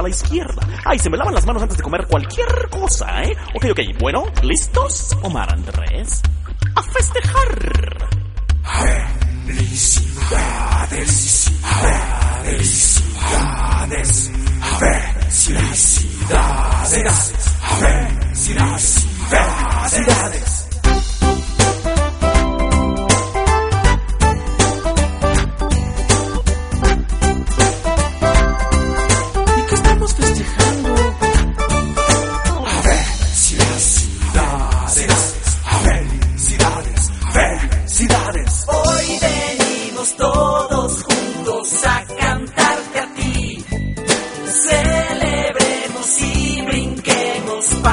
a la izquierda. Ay, se me lavan las manos antes de comer cualquier cosa, ¿eh? Ok, bueno, ¿listos, Omar Andrés? ¡A festejar! Felicidades.